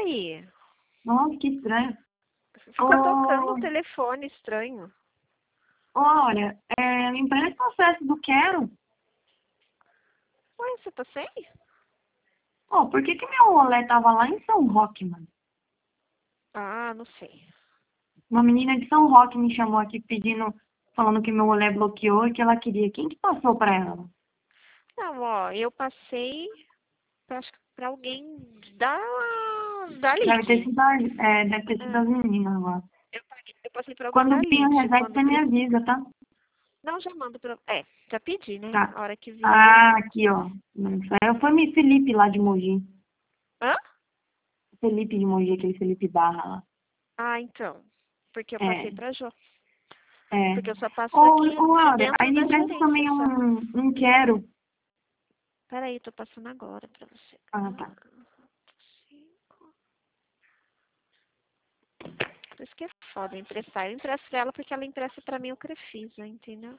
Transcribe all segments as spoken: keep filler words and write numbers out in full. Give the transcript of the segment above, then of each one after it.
aí? Nossa, que estranho. Ficou Oh, tocando o telefone estranho. olha, é, me empresta o acesso do Quero. Ué, você tá sem? Oh, por que que meu olé tava lá em São Roque, mano? Ah, não sei. Uma menina de São Roque me chamou aqui pedindo, falando que meu olé bloqueou e que ela queria. Quem que passou pra ela? Não, ó, eu passei pra, acho que pra alguém da, da Deve ter Lick. sido, a- é, deve ter sido É, as meninas lá. eu, paguei- eu passei pra alguém Quando da vir o Lick. reset, Quando você me pre... avisa, tá? Não, já mando pra... É, já pedi, né? Tá. A hora que vier. Ah, aqui, ó. Isso aí foi me Felipe lá de Mogi. Hã? Felipe de Mogi, aquele Felipe Barra lá. Ah, então. Porque eu passei É, pra Jô. é. Porque eu só passo Ô, aqui ô de Laura, aí dentro me da empresta gerência também só. um, um quero. Peraí, tô passando agora pra você. Ah, tá. Cinco. Por isso que é foda emprestar. Eu empresto pra ela porque ela empresta pra mim o Crefisa, entendeu?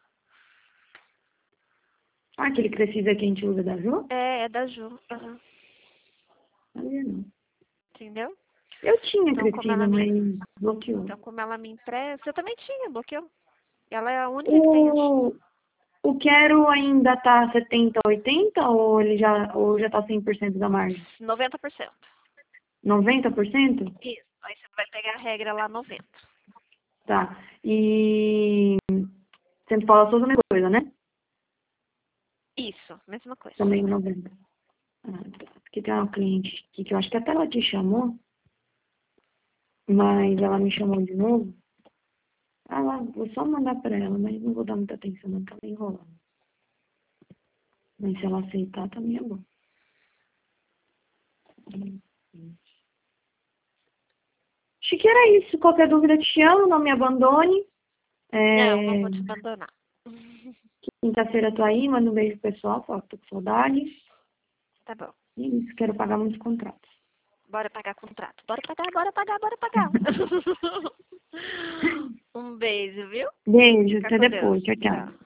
Ah, aquele Crescida que a gente usa da Ju? É, é da Ju. Aham. Sabia não. Entendeu? Eu tinha Então, como ela Crescida, me, mas bloqueou. então, como ela me empresta, eu também tinha, bloqueou. Ela é a única que tem, acho. O, o quero ainda tá setenta, oitenta ou ele já, ou já tá cem por cento da margem? noventa por cento. noventa por cento? Isso. Aí você vai pegar a regra lá noventa. Tá. E sempre fala toda a mesma coisa, né? Isso, mesma coisa. Também noventa. Ah, tá. Porque tem uma cliente aqui que eu acho que até ela te chamou, mas ela me chamou de novo. Ah, lá, vou só mandar pra ela, mas não vou dar muita atenção, não, tá meio enrolando. Mas se ela aceitar, também é bom. Acho que era isso. Qualquer dúvida, te chamo, não me abandone. Não, não É, vou te abandonar. quinta-feira tô aí, manda um beijo pro pessoal, falo que tô com saudade. Tá bom. E é isso, quero pagar muitos contratos. Bora pagar contrato. Bora pagar, bora pagar, bora pagar. Um beijo, viu? Beijo, Fica até com Deus. depois. Tchau, tchau. Tchau.